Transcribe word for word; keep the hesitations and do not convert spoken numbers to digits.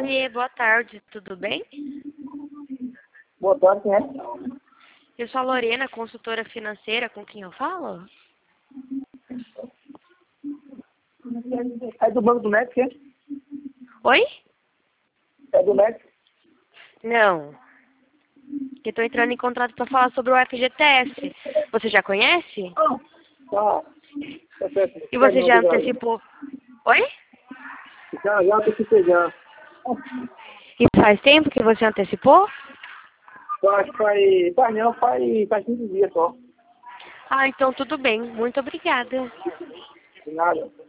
Oiê, boa tarde, tudo bem? Boa tarde, quem é? Eu sou a Lorena, consultora financeira, com quem eu falo? É do Banco do México, é? Oi? É do México? Não. Eu estou entrando em contato para falar sobre o F G T S. Você já conhece? Ah, tá. Tá certo. E você já Não, obrigado. antecipou? Oi? Já, já antecipei já. E faz tempo que você antecipou? Eu acho que faz, faz não, faz, faz quinze dias só. Ah, então tudo bem. Muito obrigada. De nada.